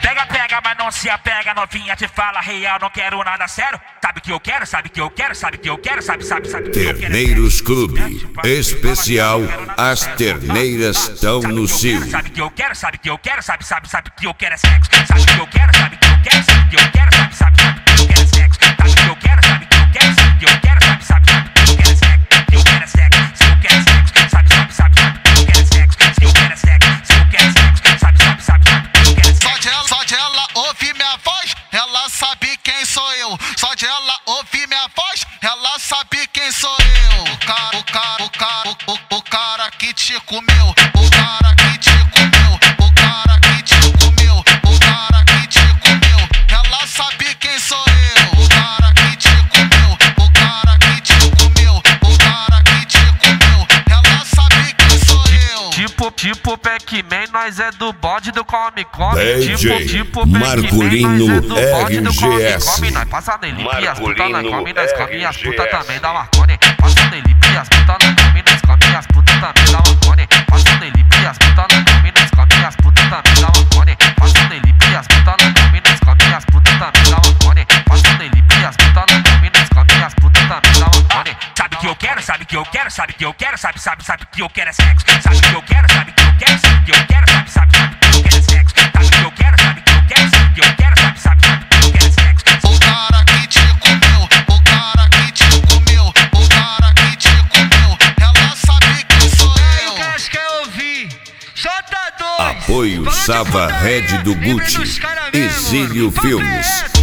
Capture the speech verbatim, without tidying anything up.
Pega, pega, mas não se apega, novinha te fala real, não quero nada sério. Sabe que eu quero, sabe que eu quero, sabe que eu quero, sabe, sabe, sabe que eu quero. Terneiros Clube, especial, as terneiras estão no cio. Sabe que eu quero, sabe que eu quero, sabe, sabe, sabe que eu quero é sexo. Sabe que eu quero, sabe que eu quero, sabe que eu quero, sabe, sabe, sabe que eu quero é sexo. Sabe que eu quero, sabe que eu quero, sabe que eu quero, sabe, sabe, sabe que eu quero é sexo. Que eu quero é sexo, se eu quero é sexo, sabe, sabe, sabe, sabe que eu quero é sexo. Se eu quero é sexo, se eu quero é sexo, sabe, sabe, sabe, sabe que eu quero é sexo. Só de ela, só de ela ouvir minha voz, ela sabe quem sou eu. Só de ela ouvir minha voz, ela sabe quem sou eu. O cara, o cara, o cara, o, o, o cara que te comeu. O cara que te comeu. O cara que te comeu. O cara que te comeu. Ela sabe quem sou eu. O cara que te comeu. O cara que te comeu. O cara que te comeu. Ela sabe quem sou eu. Tipo, tipo Pac-Man, nós é do bode do come come. D J Tipo, tipo Marcolino Pac-Man, nós é do bode do come R G S. come. Nós passa nele e as putas nós come, nós come as R G S. putas também da Marconi. Passa nele e as putas nós come, nós come as putas também da Marconi. Passa nele e as putas nós come, nós come as putas também da Marconi. Passa nele e as putas nós come, nós come as putas também da Marconi. Passa nele e as putas nós come, nós come as putas também da Marconi. Sabe que eu quero, sabe que eu quero, sabe que eu quero, sabe, sabe, sabe que eu quero é sexo. Sabe que eu quero, sabe que eu quero, sabe que eu quero, sabe, sabe, sabe que eu quero é sexo. Sabe que eu quero, sabe que eu quero, sabe que eu quero, sabe, sabe, sabe que eu quero é sexo. O cara que te comeu, o cara que te comeu, o cara que te comeu, ela sabe quem sou eu. O cara quer ouvir, J dois. Apoio Sava Red do Gucci, Exílio Filmes.